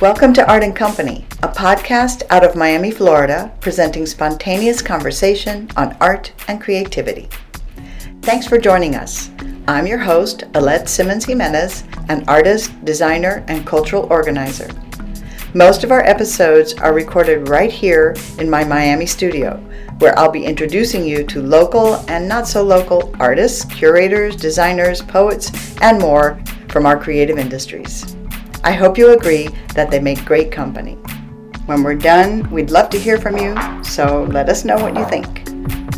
Welcome to Art and Company, a podcast out of Miami, Florida, presenting spontaneous conversation on art and creativity. Thanks for joining us. I'm your host, Alette Simmons Jimenez, an artist, designer, and cultural organizer. Most of our episodes are recorded right here in my Miami studio, where I'll be introducing you to local and not so local artists, curators, designers, poets, and more from our creative industries. I hope you agree that they make great company. When we're done, we'd love to hear from you, so let us know what you think.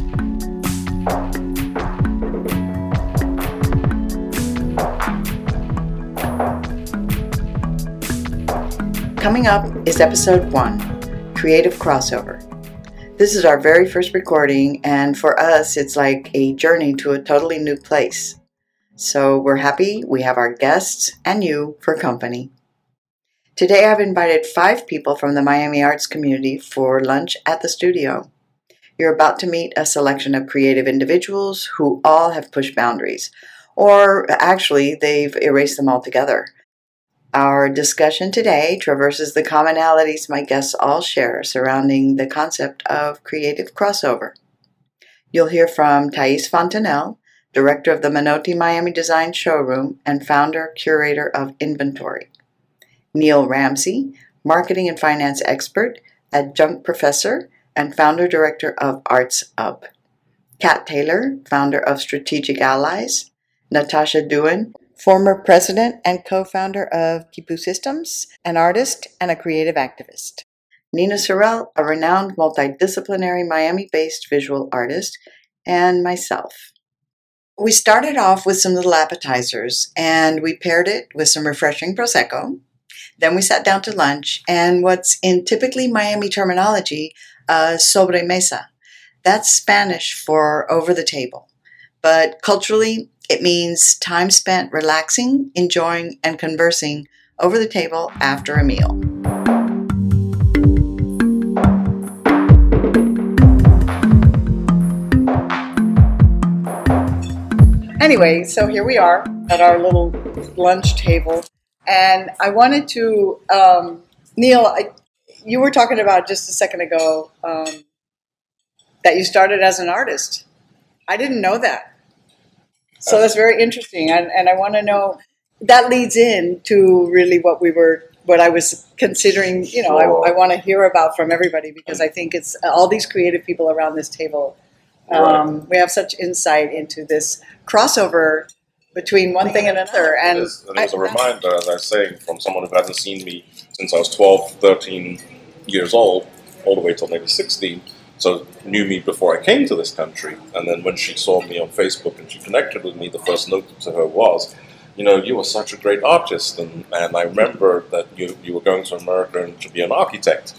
Coming up is episode 1, Creative Crossover. This is our very first recording, and for us, it's like a journey to a totally new place. So we're happy we have our guests and you for company. Today I've invited 5 people from the Miami arts community for lunch at the studio. You're about to meet a selection of creative individuals who all have pushed boundaries, or actually they've erased them altogether. Our discussion today traverses the commonalities my guests all share surrounding the concept of creative crossover. You'll hear from Thais Fontanelle, director of the Menotti Miami Design Showroom and founder-curator of Inventory. Neil Ramsey, marketing and finance expert, adjunct professor, and founder-director of Arts Up. Kat Taylor, founder of Strategic Allies. Natasha Doohan, former president and co-founder of Kipu Systems, an artist and a creative activist. Nina Sorrell, a renowned multidisciplinary Miami-based visual artist, and myself. We started off with some little appetizers, and we paired it with some refreshing Prosecco. Then we sat down to lunch, and what's in typically Miami terminology, sobremesa. That's Spanish for over the table. But culturally, it means time spent relaxing, enjoying, and conversing over the table after a meal. Anyway, so here we are at our little lunch table. And I wanted to, Neil, you were talking about just a second ago that you started as an artist. I didn't know that. So that's very interesting. And I want to know, that leads in to really what I was considering, I want to hear about from everybody, because I think it's all these creative people around this table. We have such insight into this crossover between one thing and another. And it was a reminder, as I was saying, from someone who hasn't seen me since I was 12, 13 years old, all the way till maybe 16, so knew me before I came to this country. And then when she saw me on Facebook and she connected with me, the first note to her was, you were such a great artist. And I remember that you were going to America and to be an architect.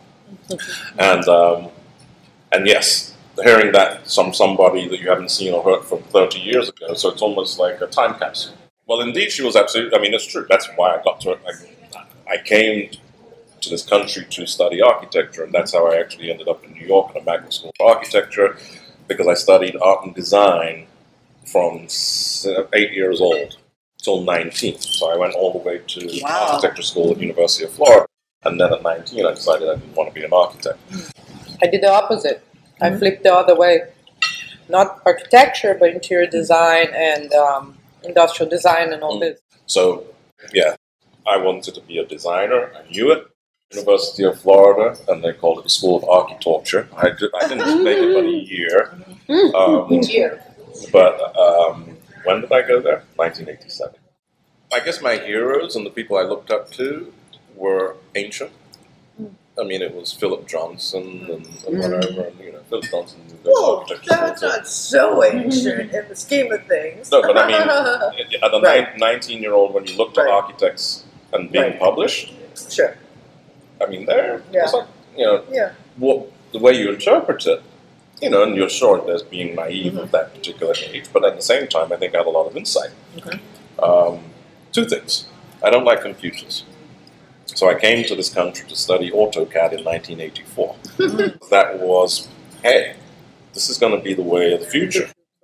And yes, hearing that from somebody that you haven't seen or heard from 30 years ago, so it's almost like a time capsule. Well, indeed, she was absolutely, it's true. That's why I got to it. I came to this country to study architecture, and that's how I actually ended up in New York in a magnet school for architecture, because I studied art and design from 8 years old till 19. So I went all the way to architecture school at the University of Florida, and then at 19 I decided I didn't want to be an architect. I did the opposite. I flipped the other way. Not architecture, but interior design and industrial design and all this. So, yeah, I wanted to be a designer. I knew it. University of Florida, and they called it the School of Architecture. I didn't make it but a year. Which year? But when did I go there? 1987. I guess my heroes and the people I looked up to were ancient. It was Philip Johnson and whatever. And, Philip Johnson. Well, that's not so ancient in the scheme of things. No, but at the 19-year-old, when you looked at architects and being published, sure. It's like, the way you interpret it, and you're sure there's being naive at that particular age, but at the same time, I think I had a lot of insight. Okay. 2 things. I don't like computers. So I came to this country to study AutoCAD in 1984. That was, hey, this is going to be the way of the future.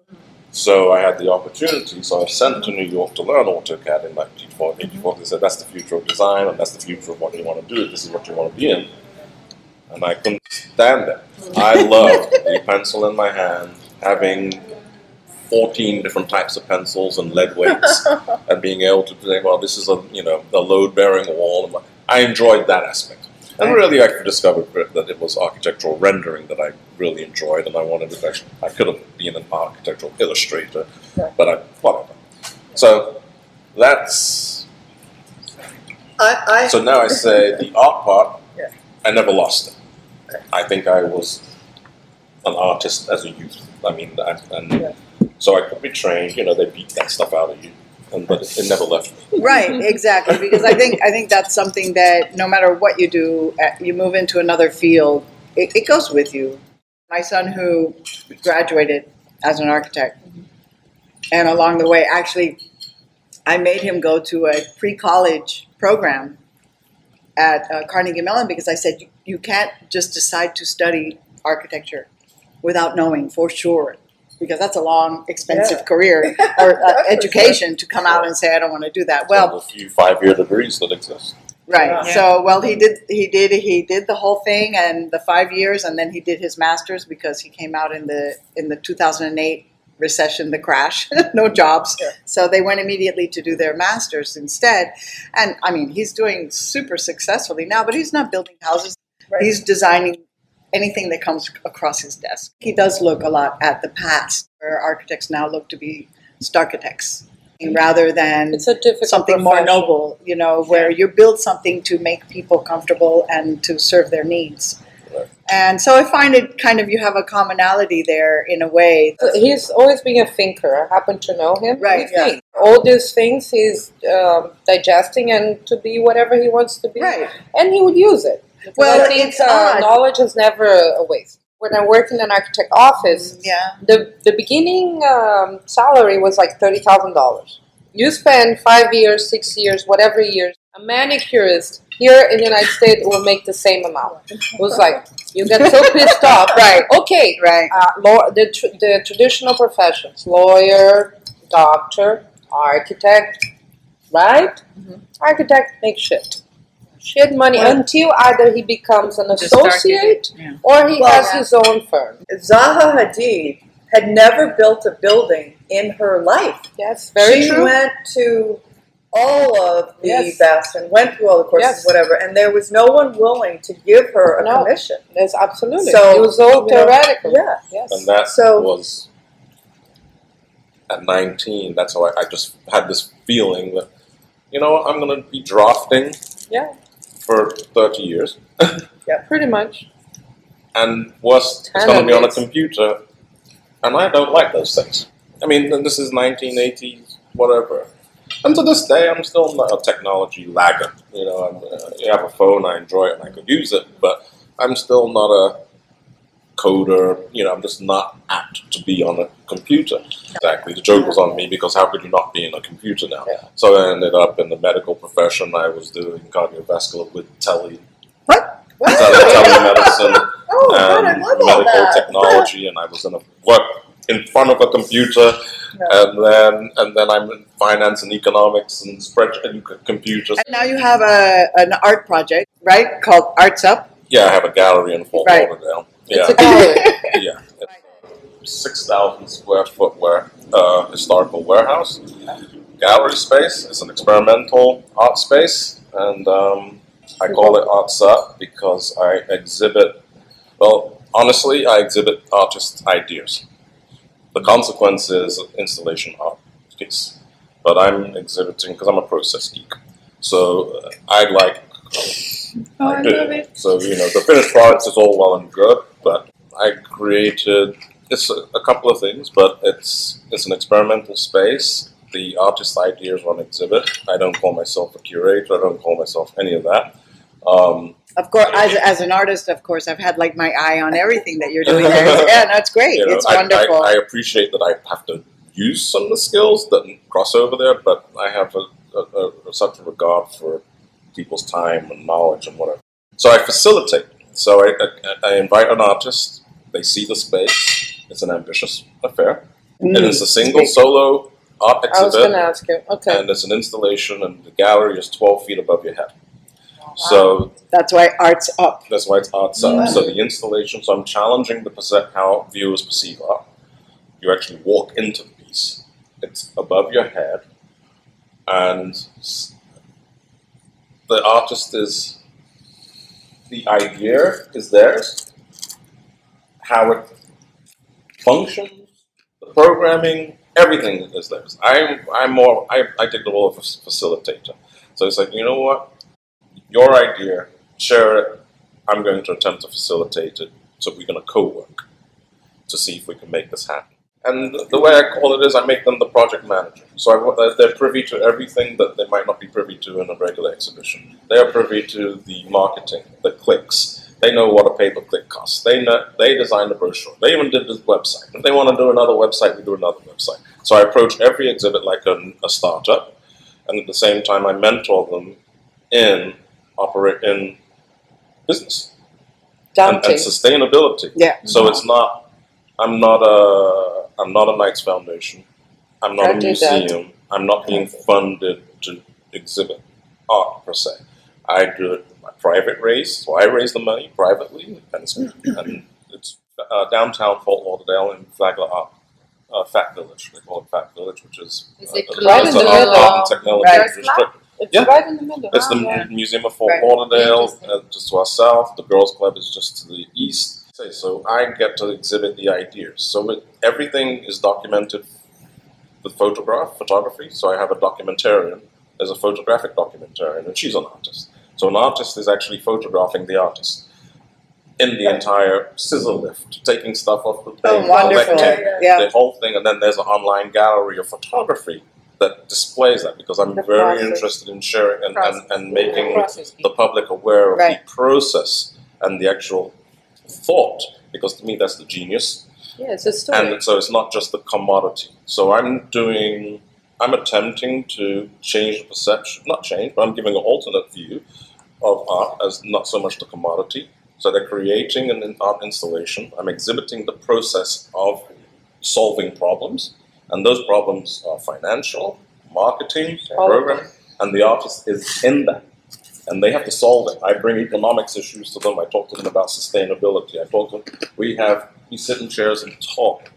So I had the opportunity, so I was sent to New York to learn AutoCAD in 1984. They said, that's the future of design, and that's the future of what you want to do. This is what you want to be in. And I couldn't stand it. I loved the pencil in my hand, having 14 different types of pencils and lead weights, and being able to say, well, this is a load-bearing wall. I enjoyed that aspect. And really, I discovered that it was architectural rendering that I really enjoyed, and I wanted to actually, I could have been an architectural illustrator, but whatever. So that's. So now I say the art part, I never lost it. I think I was an artist as a youth. I mean, so I could be trained. They beat that stuff out of you. But it never left me. Right, exactly. Because I think that's something that no matter what you do, you move into another field, it goes with you. My son, who graduated as an architect, and along the way, actually, I made him go to a pre-college program at Carnegie Mellon because I said, you can't just decide to study architecture without knowing for sure. Because that's a long, expensive career or education to come out and say, I don't want to do that. Well, a few 5-year degrees that exist. Right. Yeah. So, well, he did the whole thing and the 5 years, and then he did his master's because he came out in the 2008 recession, the crash, no jobs. Yeah. So they went immediately to do their master's instead. And I mean, he's doing super successfully now, but he's not building houses. Right. He's designing anything that comes across his desk. He does look a lot at the past, where architects now look to be starchitects rather than something more noble, where you build something to make people comfortable and to serve their needs. Right. And so I find it kind of, you have a commonality there in a way. He's always been a thinker. I happen to know him. Right. Yeah. All these things he's digesting and to be whatever he wants to be. Right. And he would use it. Well, I think knowledge is never a waste. When I worked in an architect office, the beginning salary was like $30,000. You spend 5 years, 6 years, whatever years. A manicurist here in the United States will make the same amount. It was like, you get so pissed off. Right. Okay. Right. The traditional professions, lawyer, doctor, architect, right? Mm-hmm. Architect makes shit money until either he becomes an associate or he has his own firm. Zaha Hadid had never built a building in her life. Yes, very true. She went to all of the best and went through all the courses, whatever, and there was no one willing to give her a commission. There's absolutely. So, it was all theoretical. Yes. And that was at 19. That's how I just had this feeling that, I'm going to be drafting. Yeah. For 30 years. Yeah, pretty much. And it's going to be on a computer. And I don't like those things. I mean, this is 1980s, whatever. And to this day, I'm still not a technology lagger. You have a phone, I enjoy it, and I could use it. But I'm still not a coder. I'm just not apt to be on a computer. Exactly. The joke was on me because how could you not be in a computer now? Yeah. So I ended up in the medical profession. I was doing cardiovascular with telemedicine and medical technology, and I was in in front of a computer, and then I'm in finance and economics and spreadsheet computers. And now you have an art project, right, called Arts Up? Yeah, I have a gallery in Fort Lauderdale. Yeah. It's a gallery. Yeah. 6,000 square foot historical warehouse. Gallery space. It's an experimental art space, and I call it Arts Up because I exhibit, honestly, I exhibit artist ideas. The consequence is installation art piece. But I'm exhibiting, because I'm a process geek, so I like I love it. So, the finished product is all well and good, but I created, it's a couple of things, but it's an experimental space. The artist ideas on exhibit. I don't call myself a curator. I don't call myself any of that. Of course, as an artist, of course, I've had my eye on everything that you're doing there. Yeah, that's great. It's wonderful. I appreciate that I have to use some of the skills that cross over there, but I have such a regard for people's time and knowledge and whatever. So I facilitate. So I invite an artist. They see the space. It's an ambitious affair. And it's a single solo art exhibit. I was going to ask you. Okay. And it's an installation, and the gallery is 12 feet above your head. Wow. So that's why art's up. That's why it's art's up. So the installation, so I'm challenging how viewers perceive art. You actually walk into the piece. It's above your head, and the artist the idea is theirs. How it functions, the programming, everything is theirs. I take the role of a facilitator. So it's like, you know what? Your idea, share it. I'm going to attempt to facilitate it. So we're going to co-work to see if we can make this happen. And the way I call it is I make them the project manager. So they're privy to everything that they might not be privy to in a regular exhibition. They are privy to the marketing, the clicks. They know what a pay-per-click costs. They designed the brochure. They even did this website. If they want to do another website, we do another website. So I approach every exhibit like a startup, and at the same time I mentor them in business and sustainability. Yeah. So it's not. I'm not a Knights Foundation. I'm not a museum. I'm not being funded to exhibit art per se. I do it by private raise, so I raise the money privately, and it's downtown Fort Lauderdale in Flagler Art Fat Village. They call it Fat Village, which is right in the middle. Art and technology district. It's right in the middle. It's the Museum of Fort Lauderdale, just to our south. The Girls Club is just to the east. So I get to exhibit the ideas. So everything is documented with photography. So I have a documentarian. There's a photographic documentarian, and she's an artist. So an artist is actually photographing the artist in the entire scissor lift, taking stuff off the page, collecting the whole thing. And then there's an online gallery of photography that displays that, because I'm very interested in sharing and making the public aware of the process and the actual thought, because to me that's the genius. Yeah, it's a story. And so it's not just the commodity. So I'm attempting to change the perception, not change, but I'm giving an alternate view of art as not so much the commodity. So they're creating an art installation. I'm exhibiting the process of solving problems, and those problems are financial, marketing, programming, and the artist is in that. And they have to solve it. I bring economics issues to them. I talk to them about sustainability. I talk to them. We sit in chairs and talk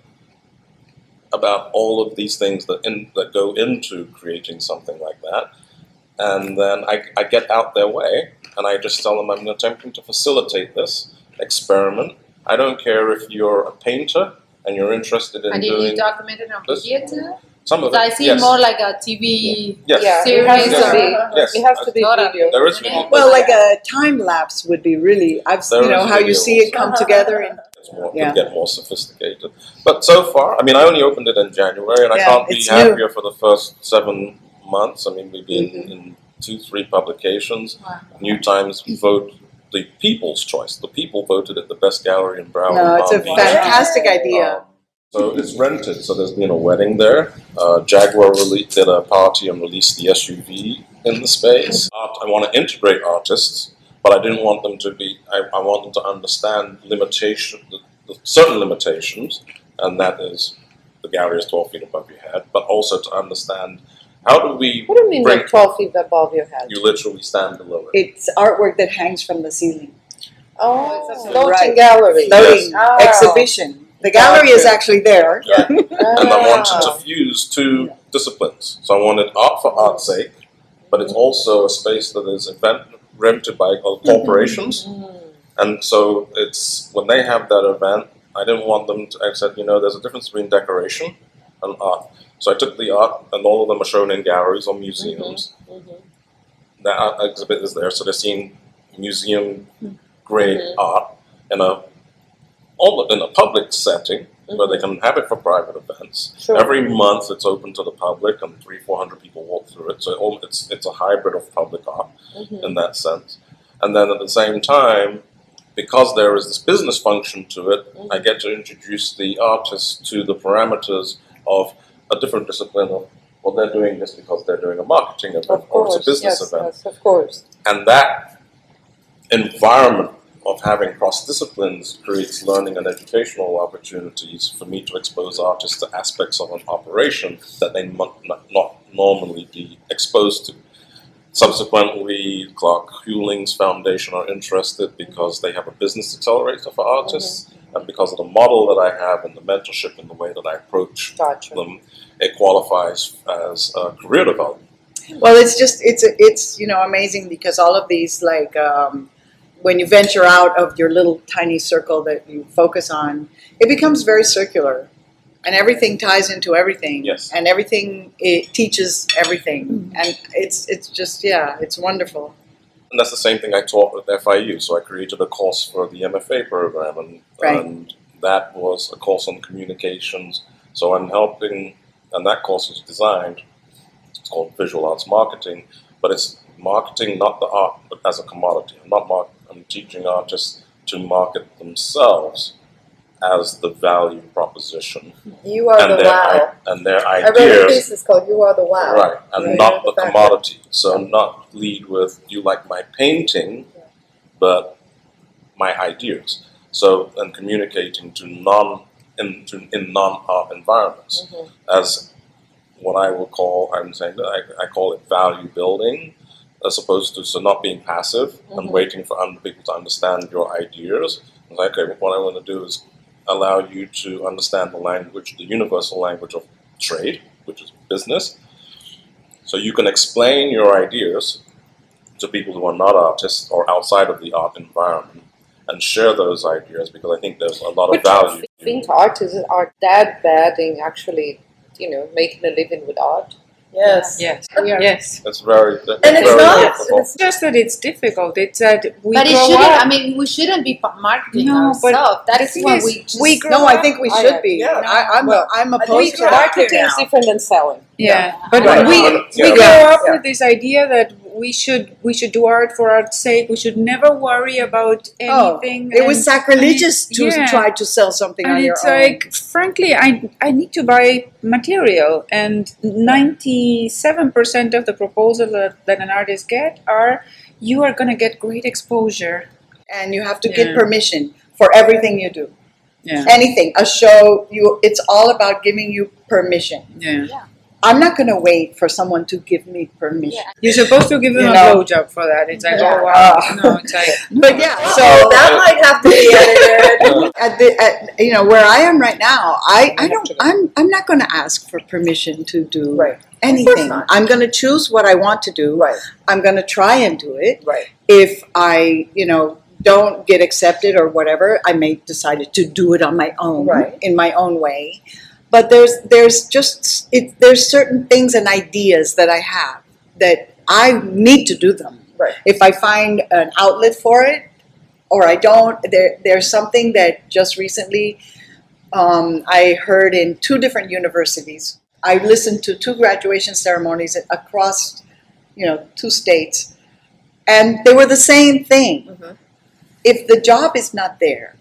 about all of these things that go into creating something like that. And then I get out their way, and I just tell them I'm attempting to facilitate this experiment. I don't care if you're a painter and you're interested in doing... And you document it on video too? Some of it, I see more like a TV series. It has to be video. There is video. Well, like a time lapse would be really. How you see it come together. And could get more sophisticated. But so far, I only opened it in January, and I can't be happier for the first 7 months. We've been in 2-3 publications. Wow. New Times vote the People's Choice. The people voted it the best gallery in Broward. No, it's a fantastic idea. So it's rented. So there's been a wedding there. Jaguar did a party and released the SUV in the space. I want to integrate artists, but I didn't want them to be. I want them to understand certain limitations, and that is the gallery is 12 feet above your head, but also to understand how do we. What do you mean like 12 feet above your head? You literally stand below it. It's artwork that hangs from the ceiling. Oh, it's a floating gallery. Floating exhibition. The gallery is actually there. Yeah. And I wanted to fuse 2 disciplines. So I wanted art for art's sake, but it's also a space that is rented by corporations. And so it's when they have that event, I didn't want them to, I said, there's a difference between decoration and art. So I took the art, and all of them are shown in galleries or museums. That art exhibit is there, so they're seeing museum-grade art in a public setting where they can have it for private events. Sure. Every month it's open to the public, and 300-400 people walk through it. So it's a hybrid of public art in that sense. And then at the same time, because there is this business function to it, I get to introduce the artists to the parameters of a different discipline of, well, they're doing this because they're doing a marketing event or it's a business event. Yes, of course. And that environment of having cross disciplines creates learning and educational opportunities for me to expose artists to aspects of an operation that they might not normally be exposed to. Subsequently, Clark Hewling's foundation are interested because they have a business accelerator for artists, and because of the model that I have and the mentorship and the way that I approach them, it qualifies as career development. Well, it's amazing because all of these, like, when you venture out of your little tiny circle that you focus on, it becomes very circular. And everything ties into everything. Yes. And everything, it teaches everything. And it's just, it's wonderful. And that's the same thing I taught at FIU. So I created a course for the MFA program, and that was a course on communications. So I'm helping, and that course is designed, it's called Visual Arts Marketing, but it's marketing not the art, but as a commodity. I'm teaching artists to market themselves as the value proposition. You are the wow. And their ideas. I read a piece that's called You Are the Wow. Right, and not the commodity. So not lead with, you like my painting, but my ideas. So, and communicating to in non-art environments as what I would call, I call it value building, as opposed to, so not being passive and waiting for other people to understand your ideas. It's like, okay, what I want to do is allow you to understand the language, the universal language of trade, which is business. So you can explain your ideas to people who are not artists or outside of the art environment and share those ideas, because I think there's a lot of value. I think artists are that bad in actually, making a living with art. Yes. Yes. Yes. It's very and it's very not. difficult. It's just that it's difficult. It's that we But it grow shouldn't. up. I mean, we shouldn't be marketing No, but ourselves. That is the what thing is, we. grow No, up. I think we should be. Yeah. I'm opposed to that. Marketing is different than selling. Yeah, but Right. we Yeah. grow up with this idea that we should do art for art's sake. We should never worry about anything. It was sacrilegious to yeah. try to sell something And on your it's own. like, frankly, I need to buy material, and 97% of the proposal that an artist get are, you are going to get great exposure. And you have to get permission for everything you do. Yeah. Anything, a show, it's all about giving you permission. Yeah. I'm not going to wait for someone to give me permission. Yeah. You're supposed to give them a blowjob for that. It's like, oh wow. No, it's like, But yeah, so that might have to be edited. where I am right now, I'm not going to ask for permission to do anything. not. I'm going to choose what I want to do. Right. I'm going to try and do it. Right. If I, don't get accepted or whatever, I may decide to do it on my own, in my own way. But there's certain things and ideas that I have that I need to do them. Right. If I find an outlet for it, or I don't, there's something that just recently I heard in 2 different universities. I listened to 2 graduation ceremonies across, 2 states, and they were the same thing. Mm-hmm. If the job is not there,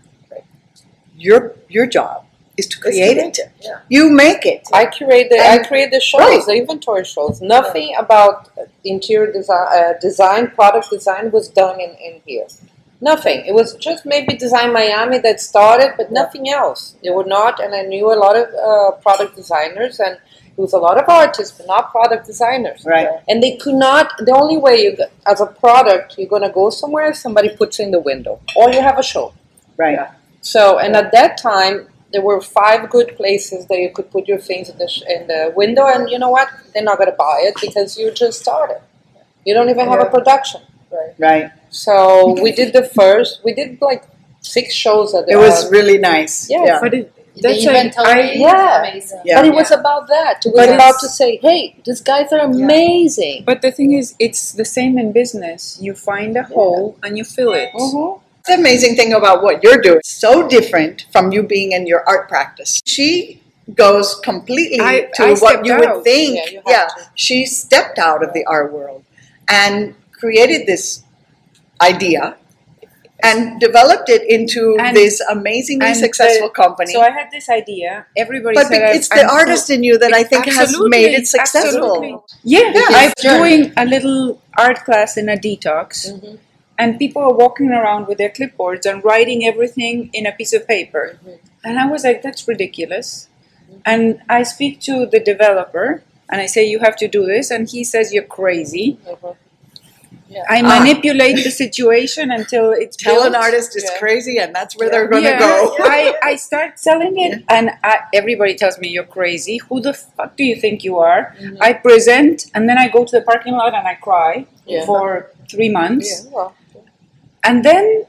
your job is to create it. Yeah. You make it. I create the shows, the inventory shows. Nothing about interior design, product design was done in here. Nothing. It was just maybe Design Miami that started, but nothing else. They were not, and I knew a lot of product designers, and it was a lot of artists, but not product designers. Right. And they could not, the only way as a product, you're going to go somewhere, somebody puts in the window, or you have a show. Right. Yeah. So, and at that time, there were 5 good places that you could put your things in the window, and you know what? They're not going to buy it because you just started. You don't even have a production. Right. So we did like 6 shows at the It was really nice. Yeah. but The inventory is amazing. Yeah. But it was about that. It was about to say, hey, these guys are amazing. But the thing is, it's the same in business. You find a hole and you fill it. Mm-hmm. The amazing thing about what you're doing, so different from you being in your art practice. She goes completely to what you would think. She stepped out of the art world and created this idea and developed it into this amazingly successful company. So I had this idea. Everybody but said it's the artist in you that I think has made it successful. Absolutely. Yeah, I'm doing a little art class in a detox. Mm-hmm. and people are walking around with their clipboards and writing everything in a piece of paper. And I was like, that's ridiculous. And I speak to the developer and I say, you have to do this. And he says, you're crazy. Yeah. I manipulate the situation until it's tell built. An artist is crazy, and that's where they're going to go. I start selling it, and everybody tells me you're crazy. Who the fuck do you think you are? I present, and then I go to the parking lot and I cry for 3 months, and then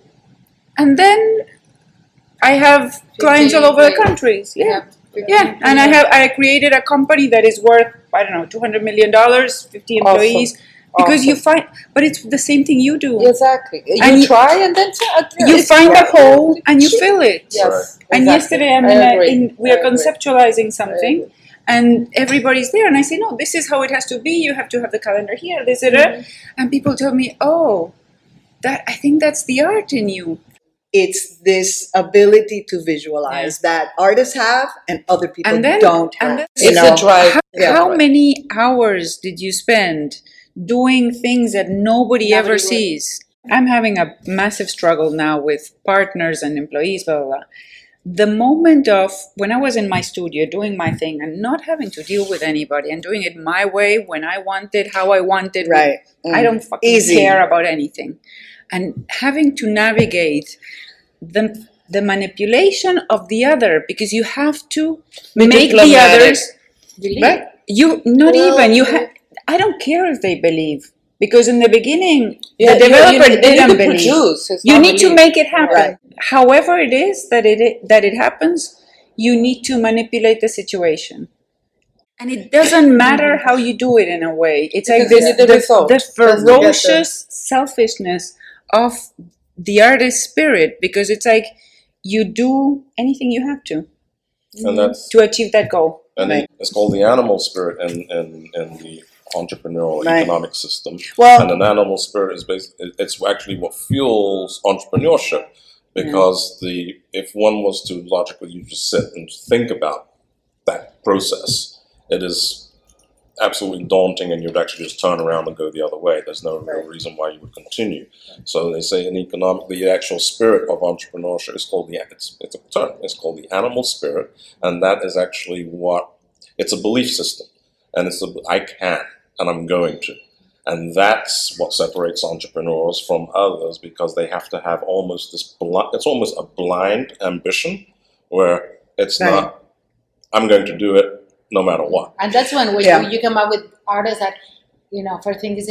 I have clients all over the countries. And I created a company that is worth $200 million, 50 employees. Because you find, but it's the same thing you do. Exactly. You try and then you find a hole and you fill it. Yes. And yesterday we are conceptualizing something, and everybody's there, and I say, no, this is how it has to be. You have to have the calendar here, this, and people tell me, oh, I think that's the art in you. It's this ability to visualize that artists have and other people don't have. It's a drive. How many hours did you spend doing things that nobody ever sees? I'm having a massive struggle now with partners and employees, blah, blah, blah. The moment of when I was in my studio doing my thing and not having to deal with anybody and doing it my way, when I wanted, how I wanted, right? I don't fucking care about anything. And having to navigate the manipulation of the other, because you have to make the others believe. Right? I don't care if they believe, because in the beginning the developer didn't believe. You need to make it happen. Right. However it is that it happens, you need to manipulate the situation. And it doesn't matter how you do it in a way. It's like the ferocious selfishness of the artist spirit, because it's like you do anything you have to, and that's to achieve that goal. And it's called the animal spirit in the entrepreneurial economic system. Well, and an animal spirit is it's actually what fuels entrepreneurship, because if one was to logically, you just sit and think about that process, it is absolutely daunting, and you'd actually just turn around and go the other way. There's no real reason why you would continue. So they say in economic, the actual spirit of entrepreneurship is called it's a term. It's called the animal spirit, and that is actually it's a belief system, and I can and I'm going to, and that's what separates entrepreneurs from others, because they have to have almost it's almost a blind ambition, where it's not, I'm going to do it no matter what. And that's when you come up with artists that, for things,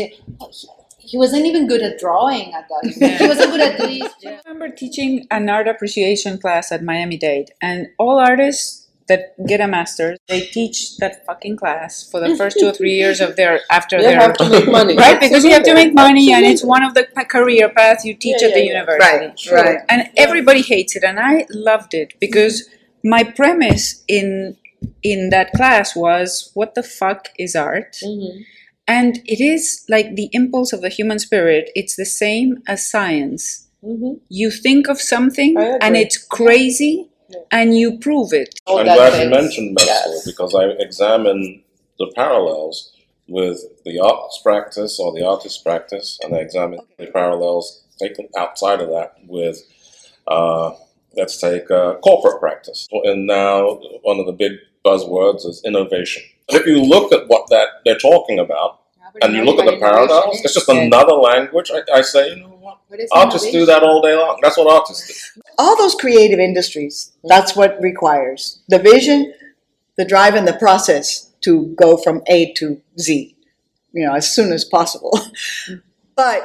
he wasn't even good at drawing at that. He wasn't good at these. I remember teaching an art appreciation class at Miami-Dade, and all artists that get a master's, they teach that fucking class for the first 2 or 3 years of after they have to make money, right? Because you have to make money, and it's one of the career paths you teach at the university, right? And everybody hates it, and I loved it, because my premise in that class was, what the fuck is art? And it is like the impulse of the human spirit. It's the same as science. You think of something and it's crazy, and you prove it. I'm glad you mentioned Metzler, because I examine the parallels with the arts practice or the artist practice, and I examine the parallels taken outside of that with, let's take corporate practice. And now one of the big buzzwords is innovation. And if you look at what they're talking about, and you look at the parallels, it's just another language. I say, you know what? Artists do that all day long. That's what artists do. All those creative industries, that's what requires the vision, the drive, and the process to go from A to Z, as soon as possible. But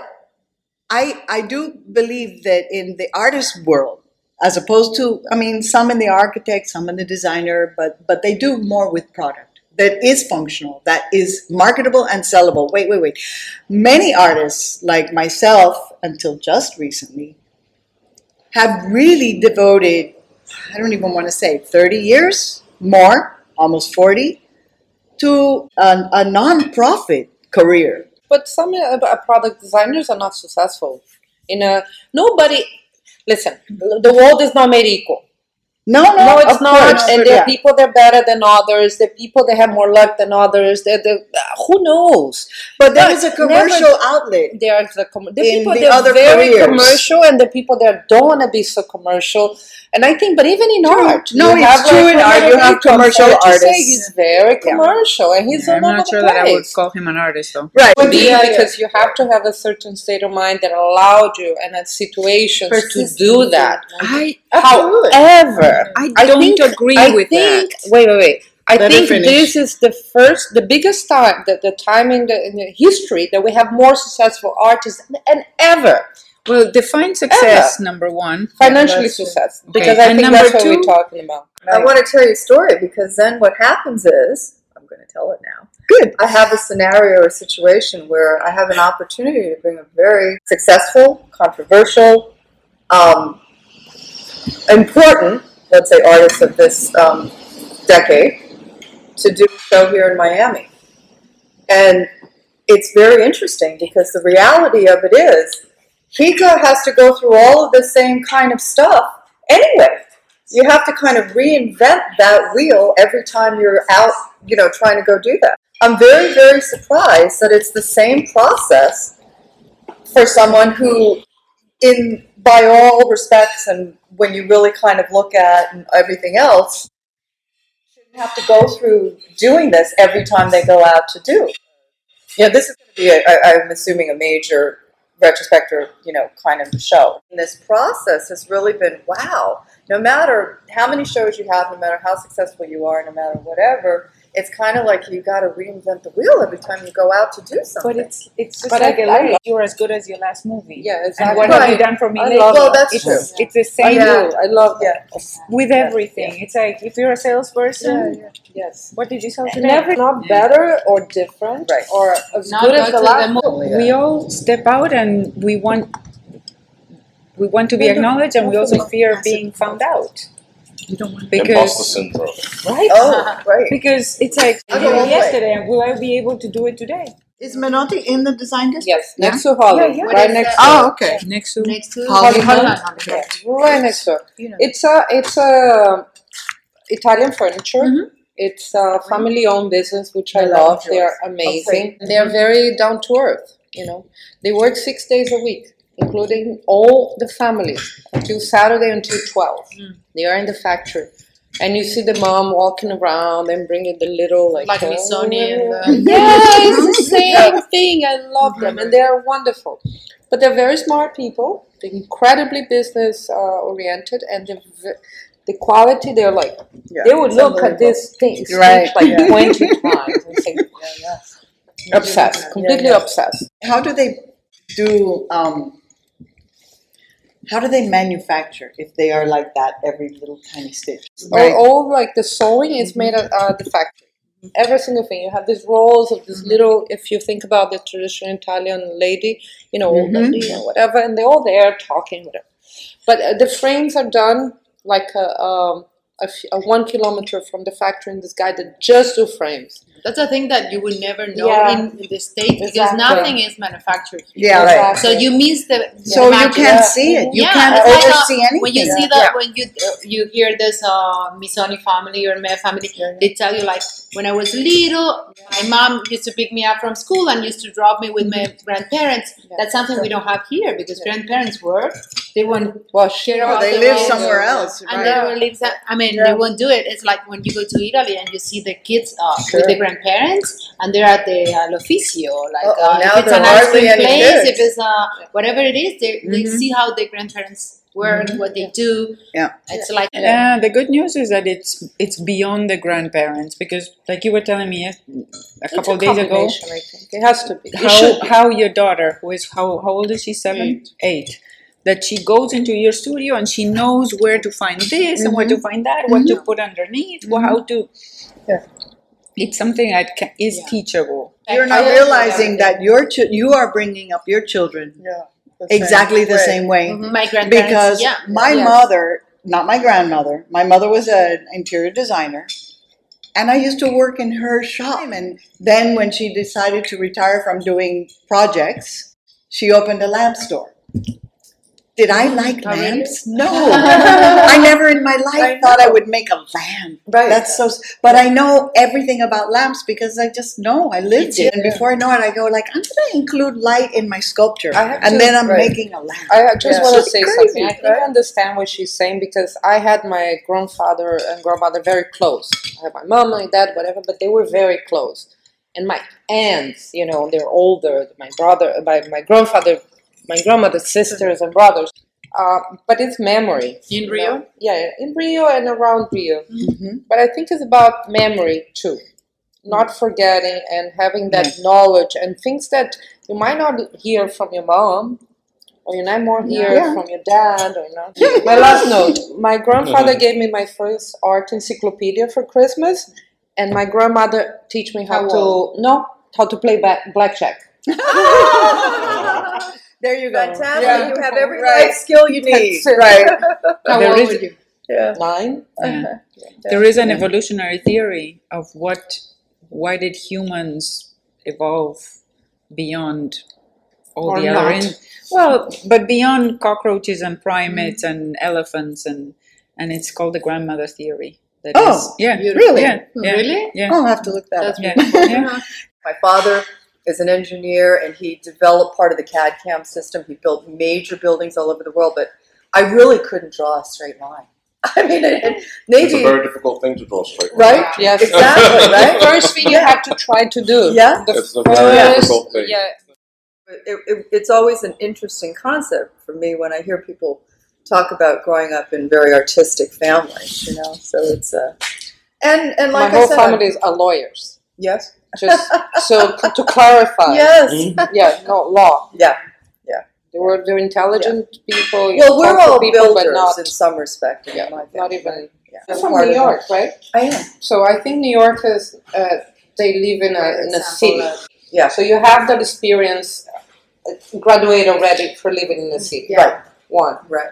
I do believe that in the artist world, as opposed to, some in the architect, some in the designer, but they do more with product that is functional, that is marketable and sellable. Wait. Many artists, like myself, until just recently, have really devoted, I don't even want to say 30 years, more, almost 40, to a non-profit career. But some product designers are not successful. Listen, the world is not made equal. No, it's not. And there are people that are better than others. There are people that have more luck than others. Who knows? But there is a commercial outlet. There's the people that are very commercial, and the people that don't want to be so commercial. And I think, but even in art, it's true in art. You have commercial artists. He's very commercial, and he's I'm not sure that I would call him an artist, though. Right, because you have to have a certain state of mind that allowed you and at situations to do that. However, I don't agree with that. Wait. I think this is the biggest time, the time in the history that we have more successful artists than ever. Well, define success, number one. Financially successful. Okay. Because I think that's what we're talking about. Right. I want to tell you a story, because then what happens is, I'm going to tell it now. Good. I have a scenario or situation where I have an opportunity to bring a very successful, controversial, important, let's say, artist of this decade to do a show here in Miami. And it's very interesting, because the reality of it is, he has to go through all of the same kind of stuff anyway. You have to kind of reinvent that wheel every time you're out, trying to go do that. I'm very, very surprised that it's the same process for someone who, by all respects, and when you really kind of look at and everything else, shouldn't have to go through doing this every time they go out to do. This is going to be, I'm assuming, a major retrospective, kind of show. And this process has really been, wow, no matter how many shows you have, no matter how successful you are, no matter whatever, it's kind of like you got to reinvent the wheel every time you go out to do something. But it's just like you're as good as your last movie. Yeah, exactly. And what have you done for me lately? Well, that's true. It's the same. I love that. With everything. Yeah. It's like, if you're a salesperson, yes. What did you sell today? Never not better or different, or as good as the last movie. We all step out and we want to be acknowledged, and we also fear being found out. You don't want imposter syndrome. Right? Oh, right. Because it's like, yesterday, and will I be able to do it today? Is Menotti in the design district? Yes, next to Holly. Right next to Oh, okay. Next to Holly. Right next to her. It's a Italian furniture. Mm-hmm. It's a family-owned business, which I love. They're amazing. Okay. They're very down to earth. They work 6 days a week, including all the family, until Saturday until 12. They are in the factory. And you see the mom walking around and bringing the little, like Missoni and it's the same thing. I love them, and they're wonderful. But they're very smart people. They're incredibly business oriented, and the quality, they're like, they would look at this thing like 20 times and say, obsessed, completely obsessed. How do they do, how do they manufacture if they are like that, every little tiny stitch? All like the sewing is made at the factory. Every single thing. You have these rolls of this little, if you think about the traditional Italian lady, whatever, and they're all there talking, whatever. But the frames are done like a 1 kilometer from the factory in this guy that just do frames. That's a thing that you would never know in the States, because nothing is manufactured here. Yeah, right. So you miss the so magic. You can't see it. You can't oversee anything. When you see that, when you hear this Missoni family or May family, they tell you, like, when I was little, my mom used to pick me up from school and used to drop me with my grandparents. That's something we don't have here, because grandparents work. They won't share out. They live somewhere else. And they don't live that. I mean, they won't do it. It's like when you go to Italy and you see the kids with the grandparents, and they're at the l'officio. Like if it's an ice cream place, if it's whatever it is, they see how the grandparents work, what they do. Yeah, it's like the good news is that it's beyond the grandparents, because like you were telling me a couple of days ago, I think it has to be how your daughter, who is how old is she? 7, 8. That she goes into your studio and she knows where to find this and where to find that, what to put underneath, how to. Yeah. It's something that is teachable. You're not realizing that you are bringing up your children exactly the same way. My grandparents, because my mother, not my grandmother, my mother was an interior designer, and I used to work in her shop. And then when she decided to retire from doing projects, she opened a lamp store. Did I like lamps? Really? No. I never in my my life thought I would make a lamp. Right. That's so. But I know everything about lamps because I just know I lived it, and before I know it, I go like, I'm going to include light in my sculpture, and then I'm making a lamp. I just want to say something. I think I understand what she's saying because I had my grandfather and grandmother very close. I had my mom, my dad, whatever, but they were very close. And my aunts, they're older. My grandfather, my grandmother's sisters and brothers. But it's memory. In Rio? Yeah, in Rio and around Rio. Mm-hmm. But I think it's about memory too. Not forgetting and having that knowledge and things that you might not hear from your mom, or you might more hear from your dad. My last note, my grandfather gave me my first art encyclopedia for Christmas, and my grandmother teach me how to play blackjack. There you go. Fantastic. Yeah. You have every life skill you need. Right. How old were you? 9. Yeah. There is an evolutionary theory of why did humans evolve beyond all or the other but beyond cockroaches and primates and elephants and it's called the grandmother theory. Really? Yeah. Really? Yeah. I'll have to look that up. Yeah. My father is an engineer, and he developed part of the CAD/CAM system. He built major buildings all over the world, but I really couldn't draw a straight line. I mean, it's a very difficult thing to draw straight line. Right? Yes. Exactly, right? The first thing you have to try to do. Yeah. It's a very difficult thing. Yeah. It's always an interesting concept for me when I hear people talk about growing up in very artistic families, So it's and like my whole family are lawyers. Yes. Just so to clarify. Yes. Mm-hmm. Yeah. No law. Yeah. They're intelligent people. Well, we're all people, builders but not in some respect. In my family. Not even. Yeah. You're from New York, right? I am. So I think New Yorkers they live in a city. Yeah. So you have that experience. Graduate already for living in a city. Yeah. Right. One. Right.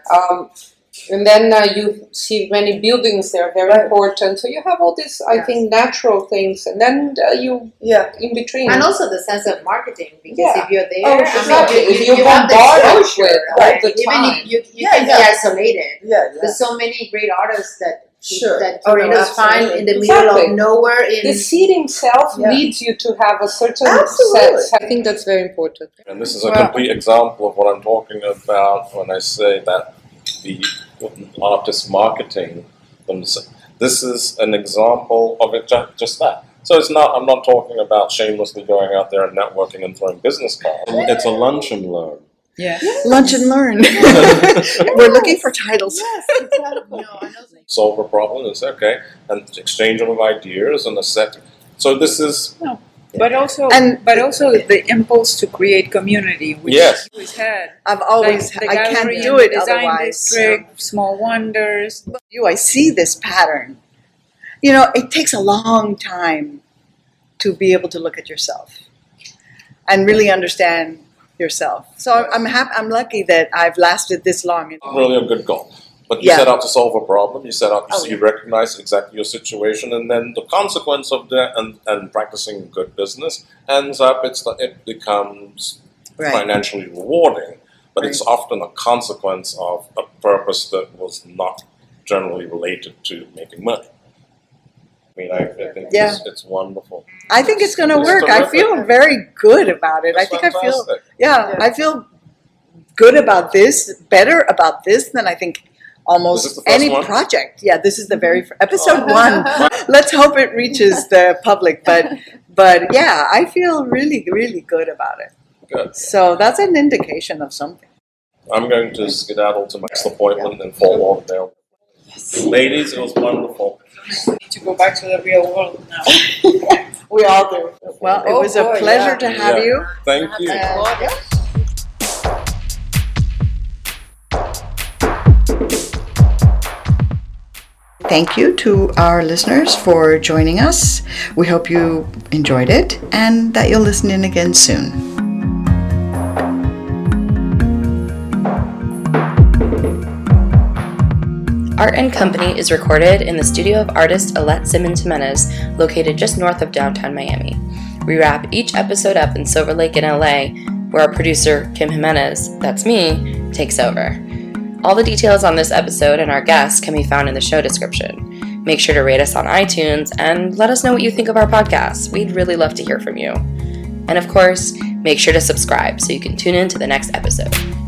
And then you see many buildings there, very important. So you have all these, I think, natural things, and then you in between. And also the sense of marketing, because if you're there, if you have the exposure, all the time. Even you can be isolated. Yeah. There's so many great artists that curators find in the middle of nowhere. The seed itself leads you to have a certain sense. I think that's very important. And this is a complete example of what I'm talking about when I say that the artist marketing themselves. This is an example of it, just that. So I'm not talking about shamelessly going out there and networking and throwing business cards. It's a lunch and learn. Yeah. Lunch and learn. We're looking for titles. Yes, exactly. Solve a problem, it's okay. And exchange of ideas and a set. So this is... No. But also the impulse to create community, which you always had. I've always, I can't do it design otherwise. District, Small Wonders. I see this pattern. It takes a long time to be able to look at yourself and really understand yourself. So I'm happy. I'm lucky that I've lasted this long. Really a good goal. But you set out to solve a problem. You set out to you recognize exactly your situation, and then the consequence of that and practicing good business ends up it becomes financially rewarding. But it's often a consequence of a purpose that was not generally related to making money. I mean, I think it's wonderful. I think it's going to work. I feel very good about it. It's fantastic. I feel good about this, better about this than I think almost any project. Yeah, this is the very episode 1. Let's hope it reaches the public. But yeah, I feel really, really good about it. Good. So that's an indication of something. I'm going to skedaddle to my next appointment in Fort Lauderdale. Yes. Ladies, it was wonderful. We need to go back to the real world now. We all do. Well, it was a pleasure to have you. Thank you. Thank you to our listeners for joining us. We hope you enjoyed it and that you'll listen in again soon. Art and Company is recorded in the studio of artist Alette Simmons Jimenez, located just north of downtown Miami. We wrap each episode up in Silver Lake in LA, where our producer, Kim Jimenez, that's me, takes over. All the details on this episode and our guests can be found in the show description. Make sure to rate us on iTunes and let us know what you think of our podcast. We'd really love to hear from you. And of course, make sure to subscribe so you can tune in to the next episode.